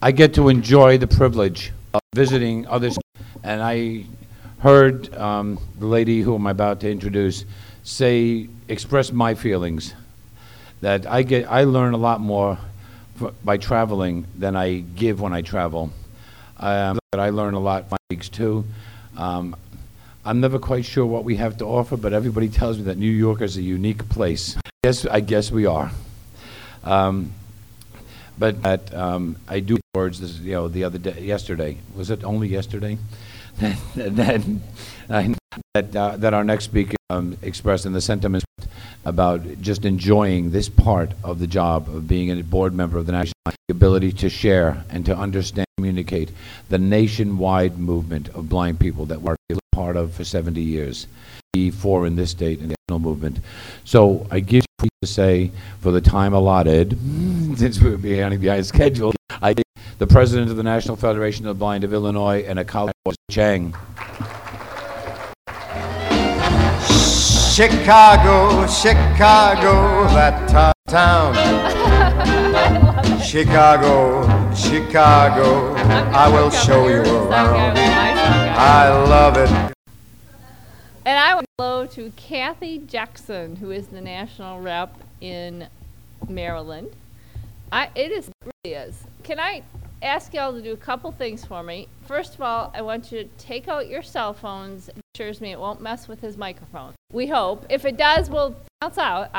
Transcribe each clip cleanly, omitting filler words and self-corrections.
I get to enjoy the privilege of visiting others. And I heard the lady who I'm about to introduce express my feelings that I learn a lot more by traveling than I give when I travel. That I learn a lot from my colleagues too. I'm never quite sure what we have to offer, but everybody tells me that New York is a unique place. I guess we are. But I do words. This, the other day, yesterday. Was it only yesterday? that our next speaker expressed in the sentiment about just enjoying this part of the job of being a board member of the National, the ability to share and to understand, communicate the nationwide movement of blind people that we're a part of for 70 years. For in this state and the national movement. So I give you to say, for the time allotted, since we're behind schedule, I give the president of the National Federation of the Blind of Illinois and a colleague, Chang. Chicago, Chicago, that town. Chicago, Chicago, I will show you around. I love it. And I want to hello to Kathy Jackson, who is the national rep in Maryland. It really is. Can I ask y'all to do a couple things for me? First of all, I want you to take out your cell phones. It assures me it won't mess with his microphone. We hope. If it does, we'll bounce out.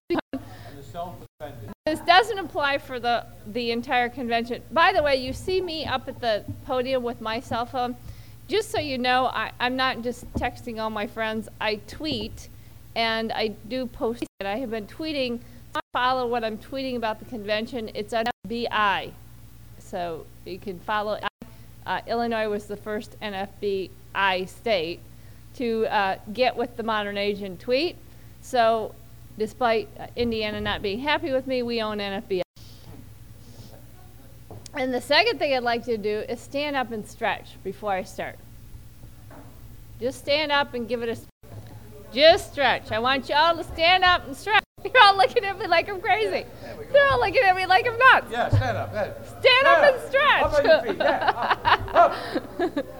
This doesn't apply for the entire convention. By the way, you see me up at the podium with my cell phone. Just so you know, I'm not just texting all my friends. I tweet, and I do post. I have been tweeting. Follow what I'm tweeting about the convention. It's NFBI. So you can follow. Illinois was the first NFBI state to get with the modern age and tweet. So despite Indiana not being happy with me, we own NFBI. And the second thing I'd like to do is stand up and stretch before I start. Just stand up and give it a just stretch. I want you all to stand up and stretch. You're all looking at me like I'm crazy. You're all looking at me like I'm nuts. Yeah, stand up. Stand up and stretch. Up on your feet. Yeah. Up.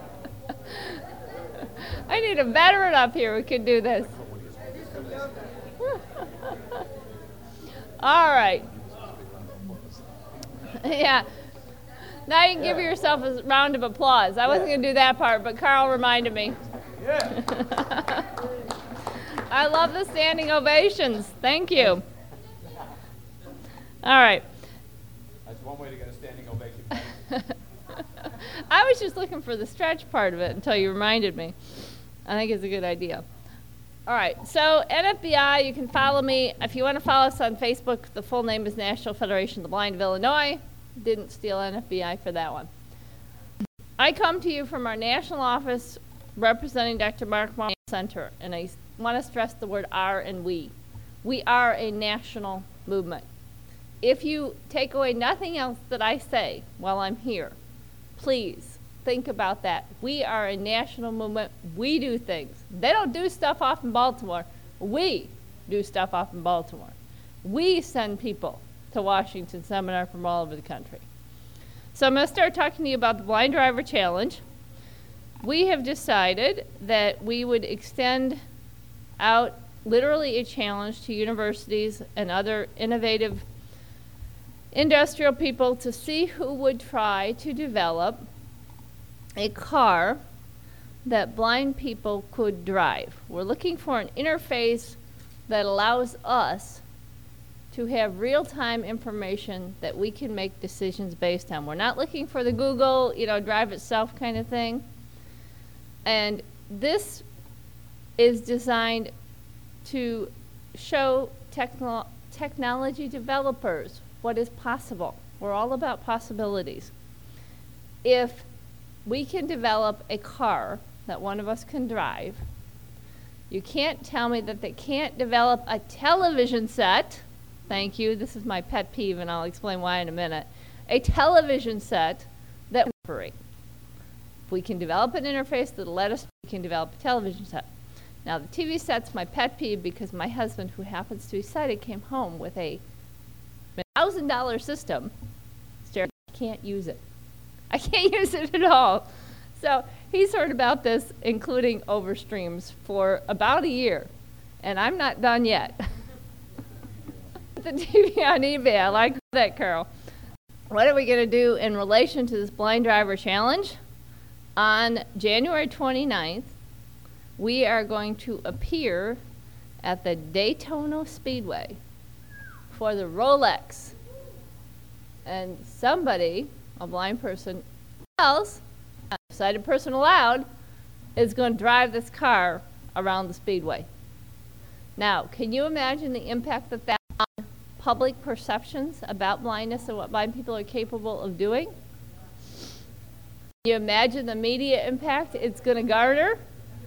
I need a veteran up here who can do this. All right. Yeah. Now you can give yourself a round of applause. I wasn't going to do that part, but Carl reminded me. Yeah. I love the standing ovations. Thank you. All right. That's one way to get a standing ovation. I was just looking for the stretch part of it until you reminded me. I think it's a good idea. All right, so NFBI, you can follow me. If you want to follow us on Facebook, the full name is National Federation of the Blind of Illinois. Didn't steal NFBI for that one. I come to you from our national office representing Dr. Mark Marmol Center, and I want to stress the word "our" and "we." We are a national movement. If you take away nothing else that I say while I'm here, please think about that. We are a national movement. We do things. They don't do stuff off in Baltimore. We do stuff off in Baltimore. We send people to Washington seminar from all over the country. So I'm going to start talking to you about the Blind Driver Challenge. We have decided that we would extend out literally a challenge to universities and other innovative industrial people to see who would try to develop a car that blind people could drive. We're looking for an interface that allows us to have real-time information that we can make decisions based on. We're not looking for the Google, drive itself kind of thing. And this is designed to show technology developers what is possible. We're all about possibilities. If we can develop a car that one of us can drive, you can't tell me that they can't develop a television set. Thank you. This is my pet peeve, and I'll explain why in a minute. A television set that we can operate. If we can develop an interface that'll let us, we can develop a television set. Now, the TV set's my pet peeve because my husband, who happens to be sighted, came home with a $1,000 system. can't use it. I can't use it at all. So he's heard about this, including overstreams, for about a year. And I'm not done yet. The TV on eBay, I like that, Carol. What are we going to do in relation to this blind driver challenge? On January 29th, we are going to appear at the Daytona Speedway for the Rolex. And somebody, a blind person else, a sighted person allowed, is going to drive this car around the speedway. Now, can you imagine the impact that that on public perceptions about blindness and what blind people are capable of doing? Can you imagine the media impact it's going to garner?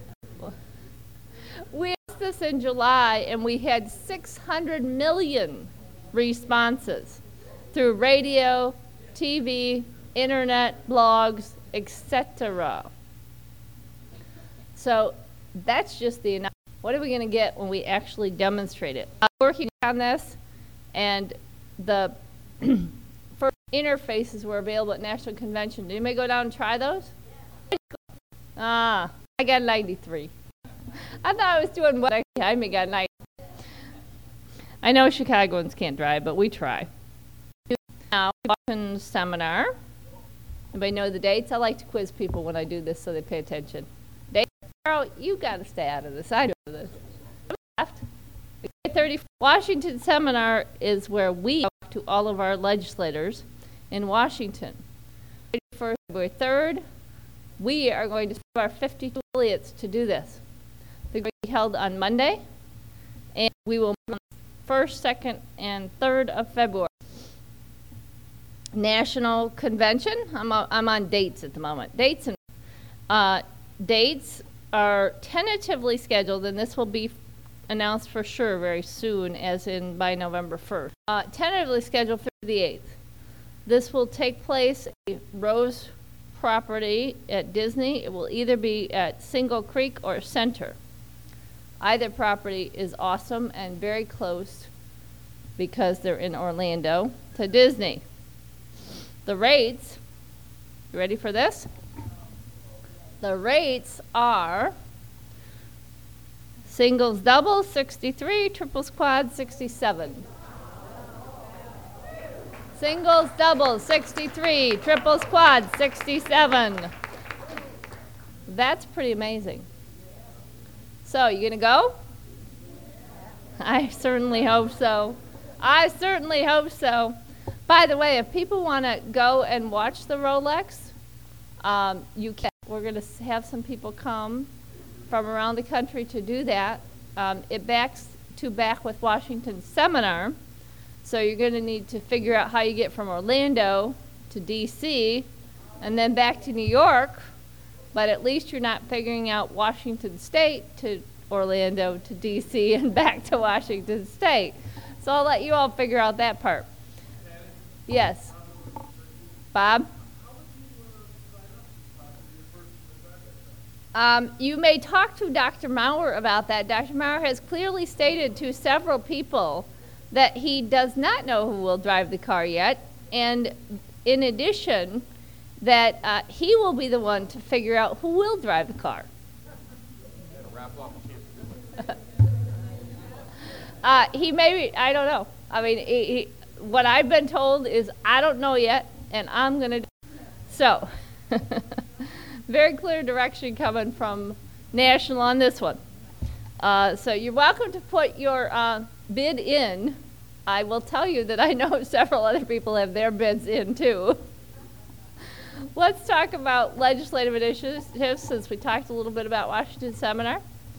We asked this in July, and we had 600 million responses through radio, TV, internet, blogs, etc. So that's just the announcement. What are we going to get when we actually demonstrate it? I'm working on this, and the first interfaces were available at National Convention. Did anybody go down and try those? I got 93. I thought I was doing well. I got 90. I know Chicagoans can't drive, but we try. Now, Washington seminar. Anybody know the dates? I like to quiz people when I do this so they pay attention. Dates? Carol, you got to stay out of this. I know this. Left. 30. Washington seminar is where we talk to all of our legislators in Washington. February 3rd, we are going to have our 52 affiliates to do this. They're going to be held on Monday, and we will meet on the 1st, 2nd, and 3rd of February. National Convention. I'm on dates at the moment. Dates are tentatively scheduled, and this will be announced for sure very soon, as in by November 1st. Tentatively scheduled for the 8th. This will take place at Rose property at Disney. It will either be at Single Creek or Center. Either property is awesome and very close because they're in Orlando to Disney. The rates, you ready for this? The rates are singles, doubles, 63, triples, quads, 67. Singles, doubles, 63, triples, quads, 67. That's pretty amazing. So, you gonna go? I certainly hope so. I certainly hope so. By the way, if people want to go and watch the Rolex, you can. We're going to have some people come from around the country to do that. It backs to back with Washington seminar, so you're going to need to figure out how you get from Orlando to D.C. and then back to New York, but at least you're not figuring out Washington State to Orlando to D.C. and back to Washington State. So I'll let you all figure out that part. Yes. Bob? You may talk to Dr. Maurer about that. Dr. Maurer has clearly stated to several people that he does not know who will drive the car yet, and in addition, that he will be the one to figure out who will drive the car. He may, I don't know. I mean, what I've been told is I don't know yet, and I'm going to do it. So, very clear direction coming from National on this one. So you're welcome to put your bid in. I will tell you that I know several other people have their bids in too. Let's talk about legislative initiatives, since we talked a little bit about Washington seminar.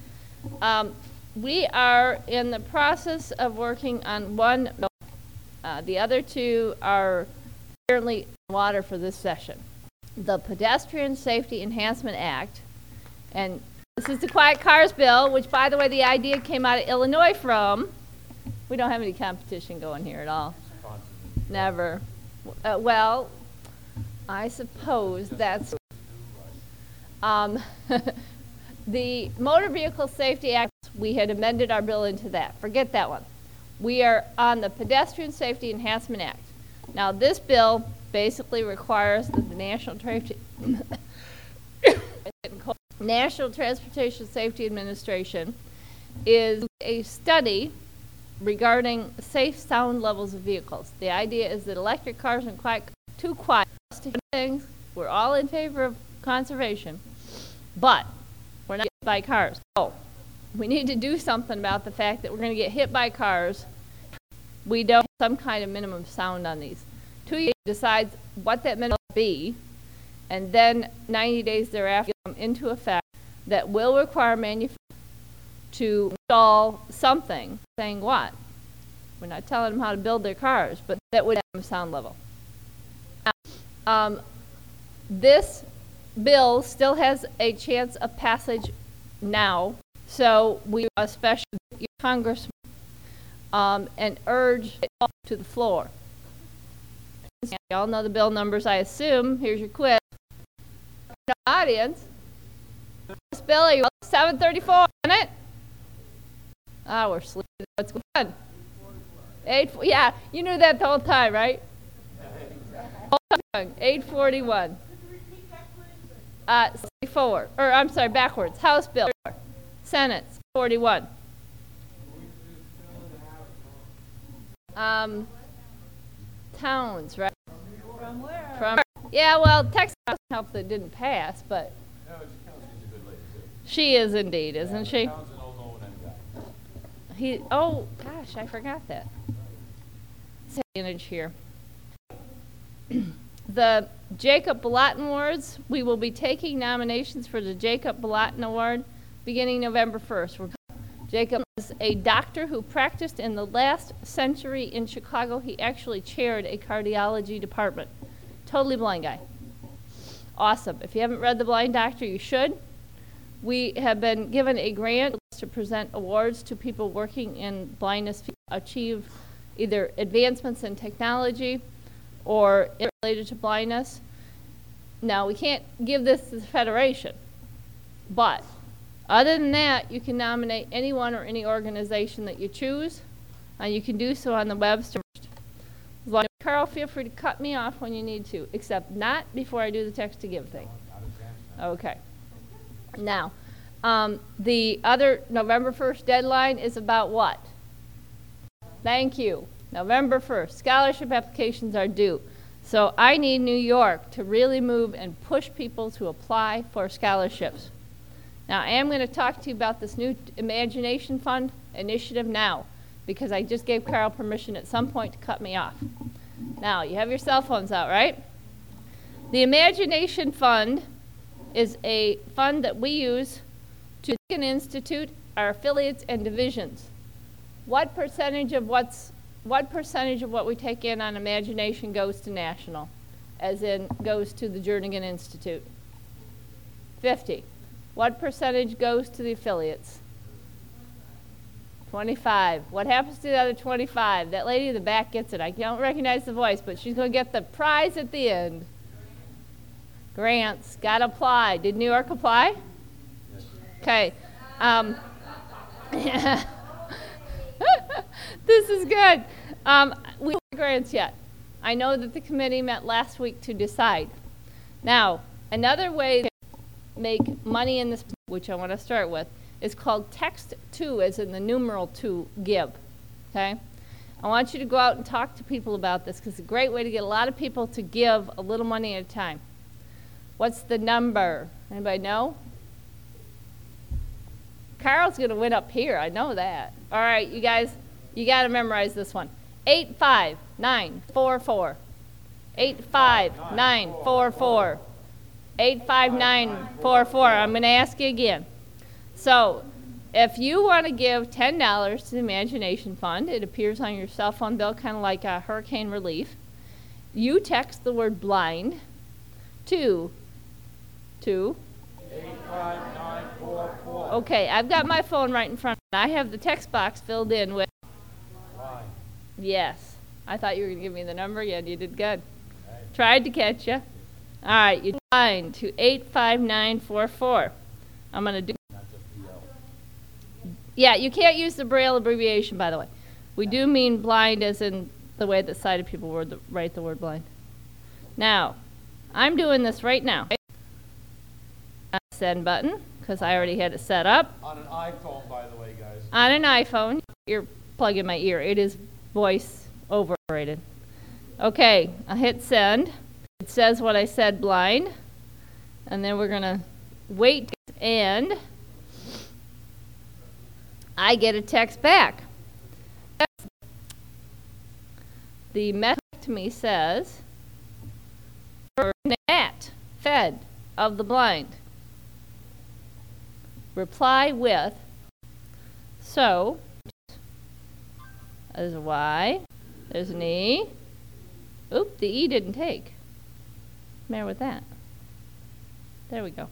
We are in the process of working on one. The other two are currently in water for this session. The Pedestrian Safety Enhancement Act, and this is the Quiet Cars Bill, which, by the way, the idea came out of Illinois from. We don't have any competition going here at all. Never. Well, I suppose that's. The Motor Vehicle Safety Act, we had amended our bill into that. Forget that one. We are on the Pedestrian Safety Enhancement Act. Now, this bill basically requires that the National Transportation Safety Administration is a study regarding safe sound levels of vehicles. The idea is that electric cars are quite too quiet to hear things. We're all in favor of conservation, but we're not hit by cars. So we need to do something about the fact that we're going to get hit by cars. We don't have some kind of minimum sound on these. 2 years decides what that minimum will be, and then 90 days thereafter come into effect that will require manufacturers to install something, saying what? We're not telling them how to build their cars, but that would have a sound level. Now, this bill still has a chance of passage now, so we especially Congressman and urge it to the floor. You all know the bill numbers, I assume. Here's your quiz. Audience, this bill, are you 734 on it? Oh, we're sleeping. What's going on? 8, yeah, you knew that the whole time, right? 841. 64. Or I'm sorry, backwards. House bill. Senate 41. Towns, right? From where? From yeah, well, Texas doesn't help that it didn't pass, but she is indeed, isn't she? Oh gosh, I forgot that. Image here. The Jacob Balatin Awards. We will be taking nominations for the Jacob Balatin Award beginning November 1st. Jacob is a doctor who practiced in the last century in Chicago. He actually chaired a cardiology department. Totally blind guy. Awesome. If you haven't read The Blind Doctor, you should. We have been given a grant to present awards to people working in blindness to achieve either advancements in technology or related to blindness. Now, we can't give this to the Federation, but other than that, you can nominate anyone or any organization that you choose, and you can do so on the Webster. Carl, feel free to cut me off when you need to, except not before I do the text to give thing. Okay. Now, the other November 1st deadline is about what? Thank you. November 1st. Scholarship applications are due. So I need New York to really move and push people to apply for scholarships. Now, I am going to talk to you about this new Imagination Fund initiative now, because I just gave Carl permission at some point to cut me off. Now, you have your cell phones out, right? The Imagination Fund is a fund that we use to institute our affiliates and divisions. What percentage of what we take in on Imagination goes to national, as in goes to the Jernigan Institute? 50. What percentage goes to the affiliates? 25. What happens to the other 25? That lady in the back gets it. I don't recognize the voice, but she's going to get the prize at the end. Grants. Got to apply. Did New York apply? Okay. This is good. We don't have grants yet. I know that the committee met last week to decide. Now, another way to make money in this, which I want to start with, is called Text 2, as in the numeral 2, give. Okay? I want you to go out and talk to people about this, because it's a great way to get a lot of people to give a little money at a time. What's the number? Anybody know? Carl's going to win up here. I know that. All right, you guys, you got to memorize this one. 85944. 85944. 85944. I'm going to ask you again. So, if you want to give $10 to the Imagination Fund, it appears on your cell phone bill kind of like a hurricane relief. You text the word blind to 85944. Okay, I've got my phone right in front of me. I have the text box filled in with Blind. yes. I thought you were going to give me the number. Yeah, you did good. Okay. Tried to catch you. All right, you blind to 85944. I'm going to do. Yeah, you can't use the Braille abbreviation, by the way. We do mean blind as in the way that sighted people write the word blind. Now, I'm doing this right now. Send button, because I already had it set up. On an iPhone, by the way, guys. On an iPhone. You're plugging my ear. It is voice overrated. Okay, I hit send. It says what I said blind. And then we're going to wait, and I get a text back. The message to me says, Nat, Fed of the blind. Reply with, so, there's a Y, there's an E. Oop, the E didn't take. What's the matter with that? There we go.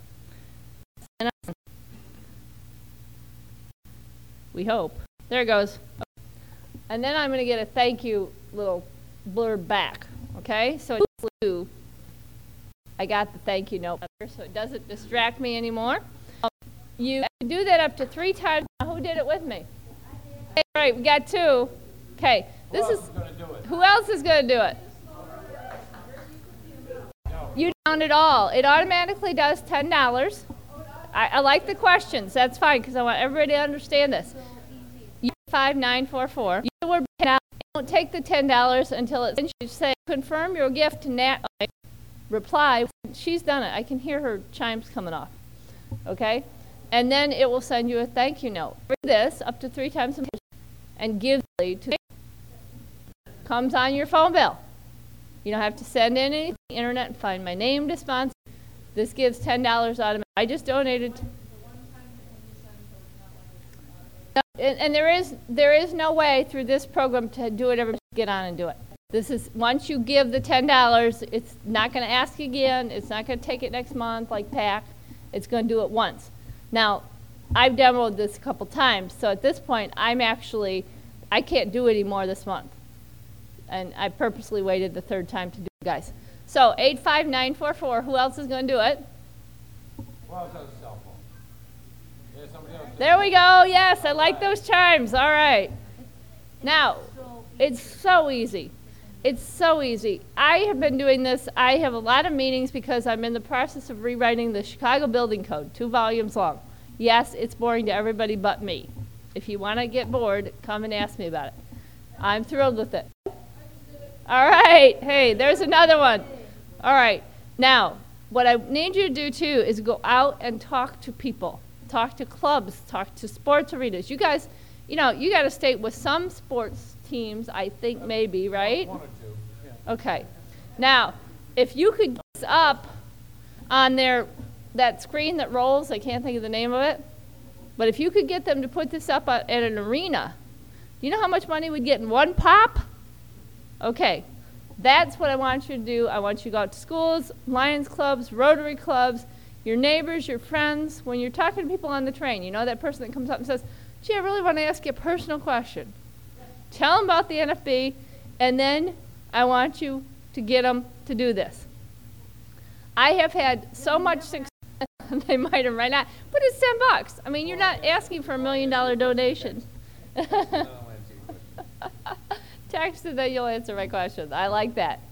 We hope. There it goes. And then I'm going to get a thank you little blurb back. Okay? So I got the thank you note, so it doesn't distract me anymore. You can do that up to 3 times. Who did it with me? All right, we got 2. Okay. Who else is going to do it? You don't at all. It automatically does $10. I like the questions. That's fine, because I want everybody to understand this. 5944. Use the word $10. Don't take the $10 until it's finished. You say, confirm your gift to Nat. Reply. She's done it. I can hear her chimes coming off. Okay? And then it will send you a thank you note. Read this up to 3 times a month and give it to comes on your phone bill. You don't have to send in anything to the internet and find my name to sponsor. This gives $10 automatically. I just donated. And there is no way through this program to do it every get on and do it. This is once you give the $10, it's not going to ask again. It's not going to take it next month like PAC. It's going to do it once. Now, I've demoed this a couple times, so at this point, I can't do any more this month. And I purposely waited the 3rd time to do it, guys. So, 85944, who else is going to do it? Who else has a cell phone? Yeah, somebody else. There we go, yes, I like those chimes, all right. Now, it's so easy. It's so easy. I have been doing this. I have a lot of meetings because I'm in the process of rewriting the Chicago Building Code, 2 volumes long. Yes, it's boring to everybody but me. If you want to get bored, come and ask me about it. I'm thrilled with it. All right. Hey, there's another one. All right. Now, what I need you to do, too, is go out and talk to people. Talk to clubs. Talk to sports arenas. You guys, you got to stay with some sports teams, I think, maybe, right? 1 or 2. Yeah. Okay. Now, if you could get this up on that screen that rolls, I can't think of the name of it, but if you could get them to put this up at an arena, do you know how much money we'd get in 1 pop? Okay. That's what I want you to do. I want you to go out to schools, Lions clubs, Rotary clubs, your neighbors, your friends. When you're talking to people on the train, you know that person that comes up and says, gee, I really want to ask you a personal question. Tell them about the NFB, and then I want you to get them to do this. I have had so much success, they might have right now, but it's $10. I mean, you're not asking for $1 million donation. Text and then you'll answer my questions. I like that.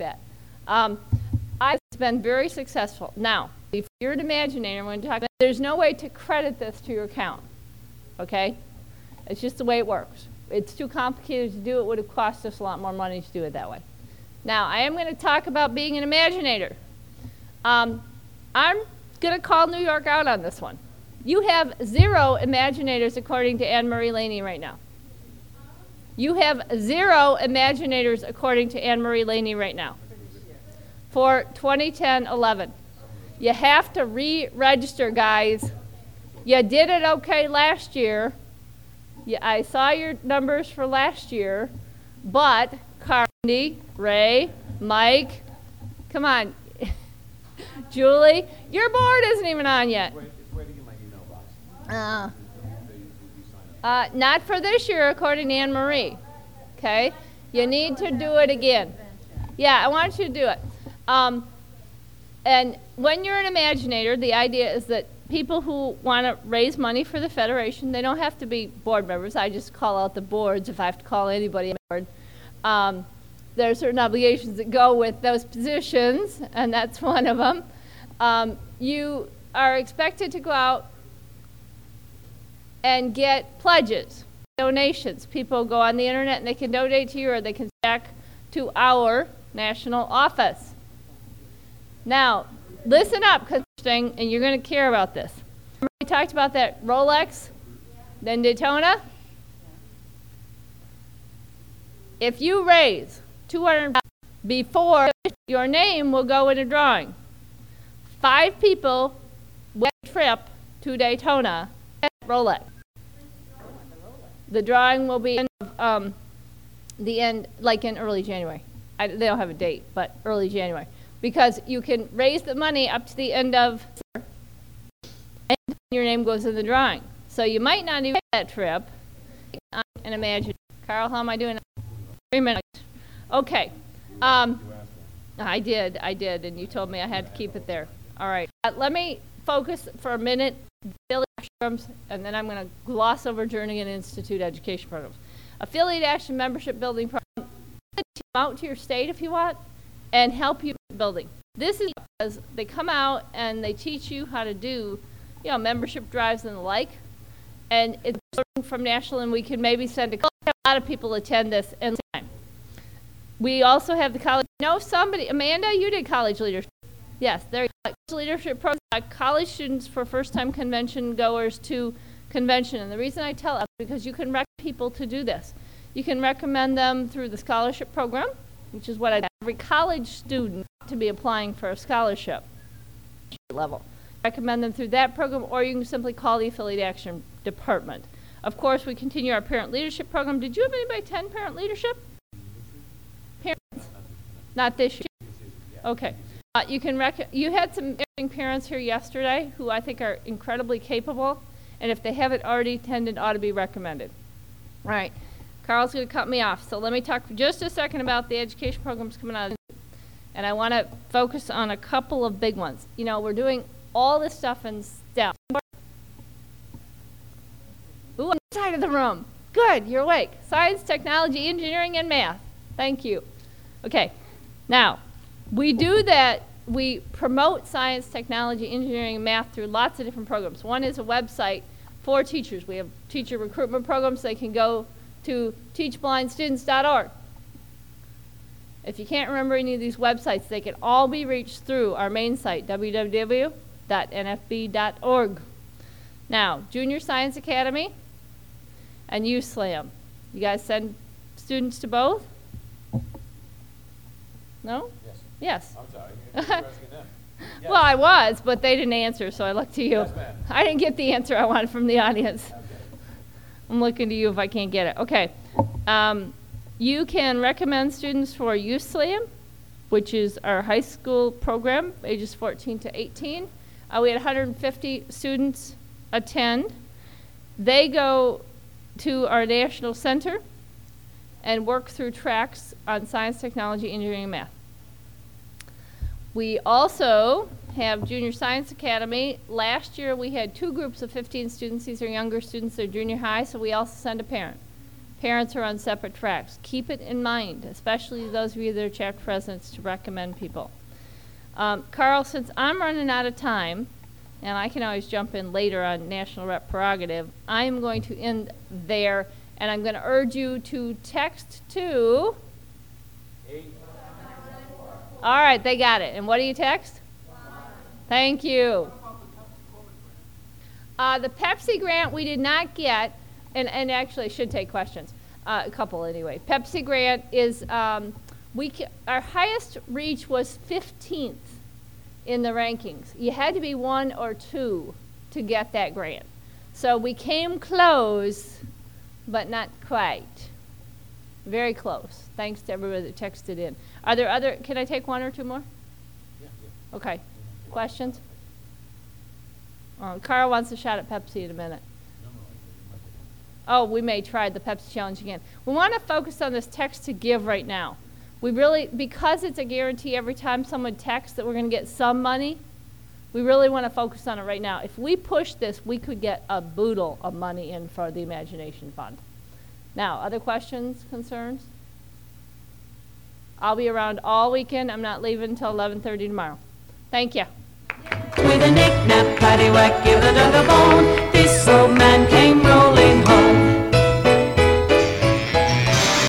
I've been very successful. Now, if you're an Imaginator, I'm going to talk about, there's no way to credit this to your account. Okay? It's just the way it works. It's too complicated to do. It would have cost us a lot more money to do it that way. Now, I am going to talk about being an Imaginator. I'm going to call New York out on this one. You have 0 Imaginators according to Anne Marie Laney right now. You have 0 Imaginators according to Anne Marie Laney right now for 2010-11. You have to re-register, guys. You did it okay last year. Yeah, I saw your numbers for last year, but Carly, Ray, Mike, come on, Julie, your board isn't even on yet. Wait to get my email box. Not for this year, according to Anne Marie. Okay, you need to do it again. Yeah, I want you to do it. And when you're an Imaginator, the idea is that people who want to raise money for the Federation, they don't have to be board members. I just call out the boards if I have to call anybody a board. there are certain obligations that go with those positions, and that's one of them. You are expected to go out and get pledges, donations. People go on the internet and they can donate to you, or they can back to our national office. Now, listen up, because it's interesting, and you're going to care about this. Remember we talked about that Rolex, then Daytona? If you raise $200 before, your name will go in a drawing. 5 people will get a trip to Daytona at Rolex. The drawing will be in the end, like in early January. They don't have a date, but early January. Because you can raise the money up to the end of December, and your name goes in the drawing. So you might not even get that trip. And imagine, Carl, how am I doing? 3 minutes. Okay. I did, and you told me I had to keep it there. All right. Let me focus for a minute on affiliate programs, and then I'm going to gloss over Jernigan Institute education programs. Affiliate action membership building program. Come out to your state if you want and help you with building. This is because they come out and they teach you how to do, membership drives and the like. And it's from national, and we can maybe send a lot of people attend this in time. We also have the college. Amanda, you did college leadership. Yes, there you go. College leadership program. College students for first-time convention goers to convention. And the reason I tell is because you can recommend people to do this. You can recommend them through the scholarship program, which is what I do. Every college student to be applying for a scholarship level. Recommend them through that program, or you can simply call the Affiliate Action Department. Of course, we continue our parent leadership program. Did you have anybody attend parent leadership? Parents? Not this year? Okay. You had some parents here yesterday who I think are incredibly capable, and if they haven't already attended, ought to be recommended. All right. Carl's going to cut me off, so let me talk for just a second about the education programs coming out. And I want to focus on a couple of big ones. We're doing all this stuff in STEM. Ooh, on the side of the room. Good, you're awake. Science, technology, engineering, and math. Thank you. Okay, now, we do that. We promote science, technology, engineering, and math through lots of different programs. One is a website for teachers. We have teacher recruitment programs. They can go to teachblindstudents.org. If you can't remember any of these websites, they can all be reached through our main site, www.nfb.org. Now, Junior Science Academy and USLAM. You guys send students to both? No? Yes. I'm sorry. You're asking them. Yes. Well, I was, but they didn't answer, so I looked to you. Yes, ma'am. I didn't get the answer I wanted from the audience. Okay. I'm looking to you if I can't get it. Okay. You can recommend students for USLAM, which is our high school program, ages 14 to 18. We had 150 students attend. They go to our national center and work through tracks on science, technology, engineering, and math. We also have Junior Science Academy. Last year we had 2 groups of 15 students. These are younger students. They're junior high, so we also send a parent. Parents are on separate tracks. Keep it in mind, especially those of you that are chapter presidents, to recommend people. Carl, since I'm running out of time, and I can always jump in later on National Rep Prerogative, I'm going to end there, and I'm going to urge you to text to... All right, they got it. And what do you text? Thank you. The Pepsi grant we did not get, and actually I should take questions, a couple anyway. Pepsi grant is, our highest reach was 15th in the rankings. You had to be 1 or 2 to get that grant. So we came close, but not quite. Very close. Thanks to everybody that texted in. Are there other, can I take 1 or 2 more? Yeah. Okay. Questions? Carl wants a shot at Pepsi in a minute. Oh, we may try the Pepsi challenge again. We want to focus on this text to give right now. We really, because it's a guarantee every time someone texts that we're going to get some money, we really want to focus on it right now. If we push this, we could get a boodle of money in for the Imagination Fund. Now, other questions, concerns? I'll be around all weekend. I'm not leaving until 11:30 tomorrow. Thank you. With a knick-knack, paddywhack, give the dog a bone.